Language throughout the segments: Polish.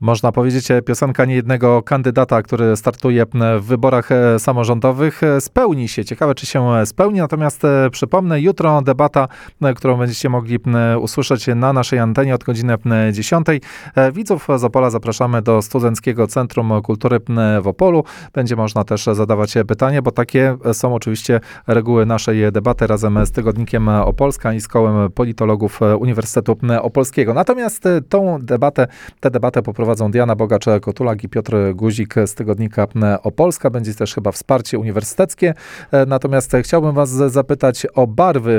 Można powiedzieć, piosenka niejednego kandydata, który startuje w wyborach samorządowych, spełni się. Ciekawe, czy się spełni. Natomiast przypomnę, jutro debata, którą będziecie mogli usłyszeć na naszej antenie od godziny 10. Widzów z Opola zapraszamy do Studenckiego Centrum Kultury w Opolu. Będzie można też zadawać pytanie, bo takie są oczywiście reguły naszej debaty razem z Tygodnikiem Opolska i z Kołem Politologów Uniwersytetu Opolskiego. Natomiast tę debatę poprowadzą Diana Bogacz-Kotulak i Piotr Guzik z Tygodnika Opolska. Będzie też chyba wsparcie uniwersyteckie. Natomiast chciałbym was zapytać o barwy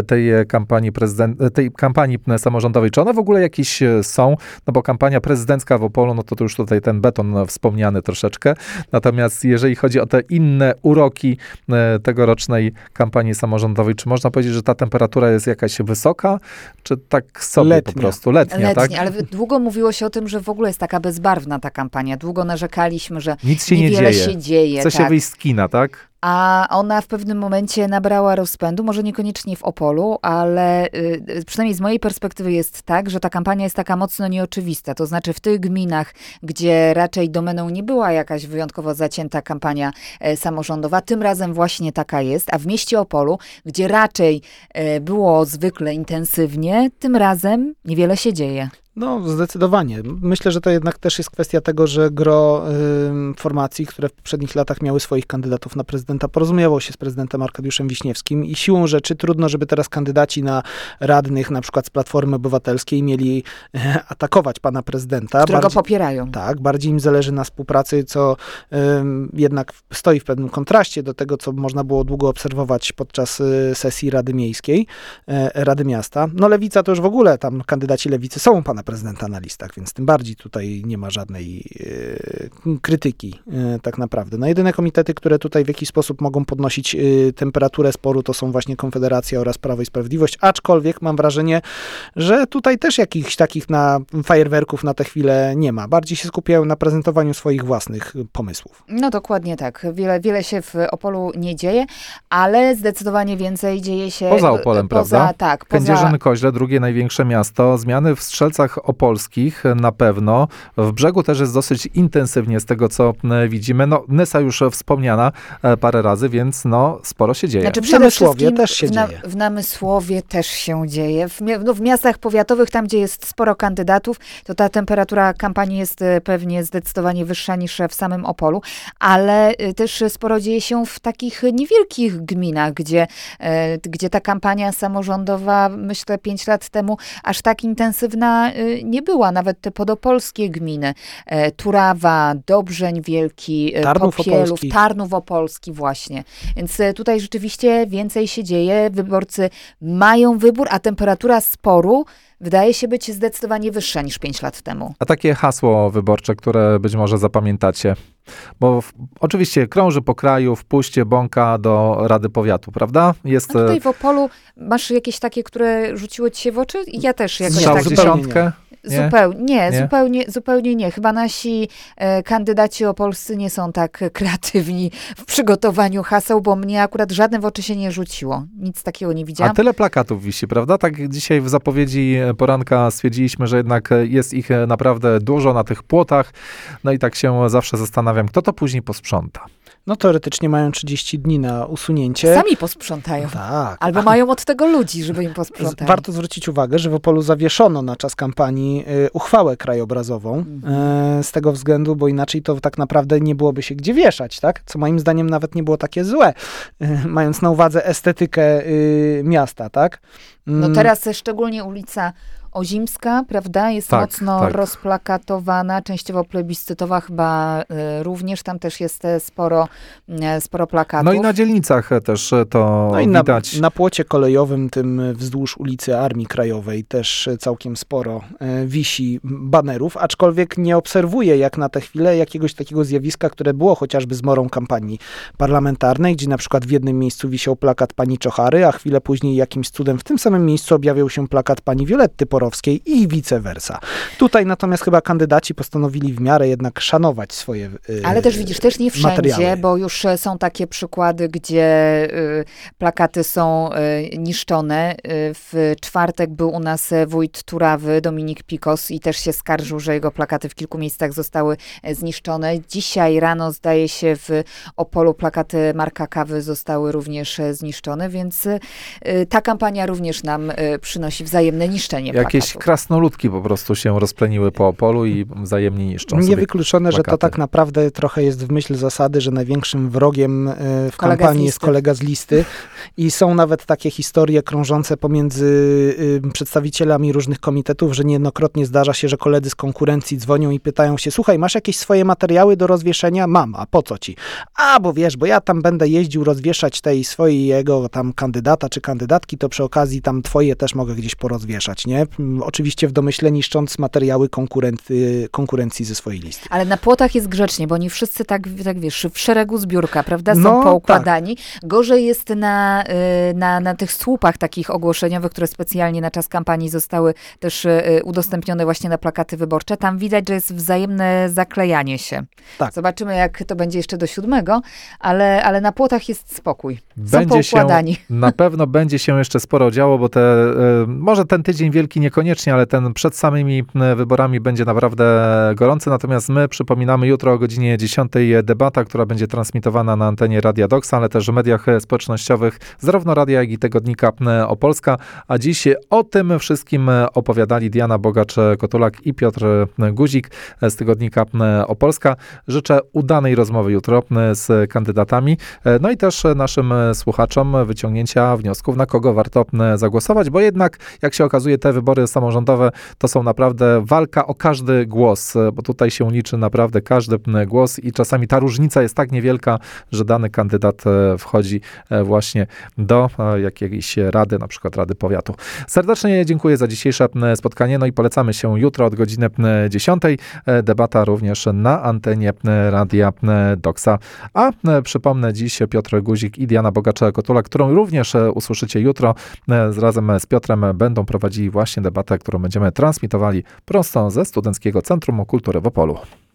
tej kampanii samorządowej. Czy one w ogóle jakieś są? No bo kampania prezydencka w Opolu, no to już tutaj ten beton wspomniany troszeczkę. Natomiast jeżeli chodzi o te inne uroki tegorocznej kampanii samorządowej, czy można powiedzieć, że ta temperatura jest jakaś wysoka? Czy tak sobie po prostu? Letnia, tak? Ale długo mówiło się o tym, że w ogóle jest taka bezbarwna ta kampania. Długo narzekaliśmy, że nic się niewiele się dzieje. Chce się wyjść z kina, tak? A ona w pewnym momencie nabrała rozpędu, może niekoniecznie w Opolu, ale przynajmniej z mojej perspektywy jest tak, że ta kampania jest taka mocno nieoczywista. To znaczy w tych gminach, gdzie raczej domeną nie była jakaś wyjątkowo zacięta kampania samorządowa, tym razem właśnie taka jest, a w mieście Opolu, gdzie raczej było zwykle intensywnie, tym razem niewiele się dzieje. No, zdecydowanie. Myślę, że to jednak też jest kwestia tego, że gro formacji, które w poprzednich latach miały swoich kandydatów na prezydenta, porozumiewało się z prezydentem Arkadiuszem Wiśniewskim i siłą rzeczy trudno, żeby teraz kandydaci na radnych, na przykład z Platformy Obywatelskiej, mieli atakować pana prezydenta. Którego popierają. Tak, bardziej im zależy na współpracy, co jednak stoi w pewnym kontraście do tego, co można było długo obserwować podczas sesji Rady Miejskiej, Rady Miasta. No Lewica to już w ogóle, tam kandydaci Lewicy są u pana prezydenta na listach, więc tym bardziej tutaj nie ma żadnej krytyki tak naprawdę. No jedyne komitety, które tutaj w jakiś sposób mogą podnosić temperaturę sporu, to są właśnie Konfederacja oraz Prawo i Sprawiedliwość, aczkolwiek mam wrażenie, że tutaj też jakichś takich fajerwerków na tę chwilę nie ma. Bardziej się skupiają na prezentowaniu swoich własnych pomysłów. No dokładnie tak. Wiele się w Opolu nie dzieje, ale zdecydowanie więcej dzieje się poza Opolem, prawda? Tak. Kędzierzyn-Koźle, drugie największe miasto. Zmiany w Strzelcach Opolskich na pewno. W Brzegu też jest dosyć intensywnie z tego, co widzimy. No, Nysa już wspomniana parę razy, więc no, sporo się dzieje. Znaczy, w Namysłowie też się dzieje. W Namysłowie też się dzieje. W miastach powiatowych, tam gdzie jest sporo kandydatów, to ta temperatura kampanii jest pewnie zdecydowanie wyższa niż w samym Opolu, ale też sporo dzieje się w takich niewielkich gminach, gdzie ta kampania samorządowa, myślę, 5 lat temu aż tak intensywna nie była. Nawet te podopolskie gminy, Turawa, Dobrzeń Wielki, Popielów, Tarnów Opolski właśnie. Więc tutaj rzeczywiście więcej się dzieje. Wyborcy mają wybór, a temperatura sporu wydaje się być zdecydowanie wyższa niż 5 lat temu. A takie hasło wyborcze, które być może zapamiętacie? Bo oczywiście krąży po kraju, wpuśćcie Bąka do Rady Powiatu, prawda? A tutaj w Opolu masz jakieś takie, które rzuciły ci się w oczy? Ja też jakoś strzał tak. w dziesiątkę? Zupełnie nie. Chyba nasi kandydaci opolscy nie są tak kreatywni w przygotowaniu haseł, bo mnie akurat żadne w oczy się nie rzuciło. Nic takiego nie widziałam. A tyle plakatów wisi, prawda? Tak dzisiaj w zapowiedzi poranka stwierdziliśmy, że jednak jest ich naprawdę dużo na tych płotach. No i tak się zawsze zastanawiam, kto to później posprząta. No teoretycznie mają 30 dni na usunięcie. Sami posprzątają. Tak. Albo mają od tego ludzi, żeby im posprzątali. Warto zwrócić uwagę, że w Opolu zawieszono na czas kampanii uchwałę krajobrazową. Z tego względu, bo inaczej to tak naprawdę nie byłoby się gdzie wieszać, tak? Co moim zdaniem nawet nie było takie złe, mając na uwadze estetykę miasta, tak? No teraz szczególnie ulica Ozimska, prawda, jest mocno rozplakatowana, częściowo plebiscytowa chyba również, tam też jest sporo plakatów. No i na dzielnicach też to widać. Na płocie kolejowym, tym wzdłuż ulicy Armii Krajowej też całkiem sporo wisi banerów, aczkolwiek nie obserwuję jak na tę chwilę jakiegoś takiego zjawiska, które było chociażby zmorą kampanii parlamentarnej, gdzie na przykład w jednym miejscu wisiał plakat pani Czochary, a chwilę później jakimś cudem w tym samym miejscu objawiał się plakat pani Violetty Porowskiej, Borowskiej i vice versa. Tutaj natomiast chyba kandydaci postanowili w miarę jednak szanować swoje Ale też widzisz, też nie wszędzie, materiały. bo już są takie przykłady, gdzie plakaty są niszczone. W czwartek był u nas wójt Turawy, Dominik Pikos, i też się skarżył, że jego plakaty w kilku miejscach zostały zniszczone. Dzisiaj rano, zdaje się, w Opolu plakaty Marka Kawy zostały również zniszczone, więc ta kampania również nam przynosi wzajemne niszczenie Jakieś plakatów. krasnoludki po prostu się rozpleniły po Opolu i wzajemnie niszczą sobie Niewykluczone, że to plakaty. tak naprawdę trochę jest w myśl zasady, że największym wrogiem w Kolega z kampanii jest listy. kolega z listy i są nawet takie historie krążące pomiędzy przedstawicielami różnych komitetów, że niejednokrotnie zdarza się, że koledzy z konkurencji dzwonią i pytają się: słuchaj, masz jakieś swoje materiały do rozwieszenia? Mam, a po co ci? A, bo wiesz, bo ja tam będę jeździł rozwieszać tej swojego tam kandydata czy kandydatki, to przy okazji tam twoje też mogę gdzieś porozwieszać, nie? Oczywiście w domyśle niszcząc materiały konkurencji ze swojej listy. Ale na płotach jest grzecznie, bo nie wszyscy tak wiesz, w szeregu zbiórka, prawda, są No, poukładani. Gorzej jest na tych słupach takich ogłoszeniowych, które specjalnie na czas kampanii zostały też udostępnione właśnie na plakaty wyborcze. Tam widać, że jest wzajemne zaklejanie się. Tak. Zobaczymy, jak to będzie jeszcze do 7, ale na płotach jest spokój. Są Będzie się, poukładani. na pewno będzie się jeszcze sporo działo, bo może ten tydzień wielki niekoniecznie, ale ten przed samymi wyborami będzie naprawdę gorący. Natomiast my przypominamy, jutro o godzinie 10 debata, która będzie transmitowana na antenie Radia Doxa, ale też w mediach społecznościowych, zarówno radia, jak i tygodnika Opolska. A dziś o tym wszystkim opowiadali Diana Bogacz-Kotulak i Piotr Guzik z tygodnika Opolska. Życzę udanej rozmowy jutro z kandydatami. No i też naszym słuchaczom wyciągnięcia wniosków, na kogo warto zagłosować, bo jednak, jak się okazuje, te wybory samorządowe to są naprawdę walka o każdy głos, bo tutaj się liczy naprawdę każdy głos i czasami ta różnica jest tak niewielka, że dany kandydat wchodzi właśnie do jakiejś rady, na przykład Rady Powiatu. Serdecznie dziękuję za dzisiejsze spotkanie, no i polecamy się jutro od godziny 10. Debata również na antenie Radia Doxa. A przypomnę, dziś Piotr Guzik i Diana Bogacz-Kotulak, którą również usłyszycie jutro, razem z Piotrem będą prowadzili właśnie debatę, którą będziemy transmitowali prosto ze Studenckiego Centrum Kultury w Opolu.